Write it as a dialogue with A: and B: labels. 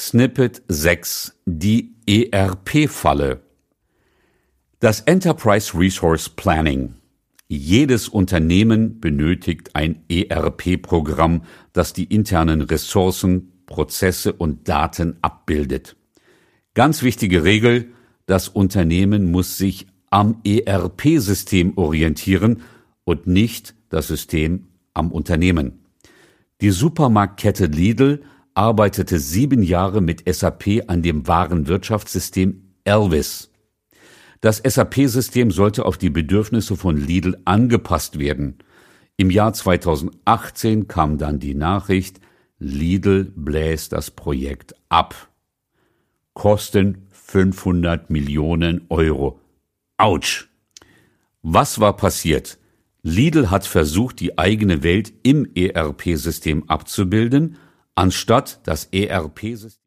A: Snippet 6: Die ERP-Falle. Das Enterprise Resource Planning. Jedes Unternehmen benötigt ein ERP-Programm, das die internen Ressourcen, Prozesse und Daten abbildet. Ganz wichtige Regel: Das Unternehmen muss sich am ERP-System orientieren und nicht das System am Unternehmen. Die Supermarktkette Lidl arbeitete 7 Jahre mit SAP an dem Warenwirtschaftssystem Elvis. Das SAP-System sollte auf die Bedürfnisse von Lidl angepasst werden. Im Jahr 2018 kam dann die Nachricht, Lidl bläst das Projekt ab. Kosten 500 Millionen Euro. Autsch! Was war passiert? Lidl hat versucht, die eigene Welt im ERP-System abzubilden, anstatt das ERP-System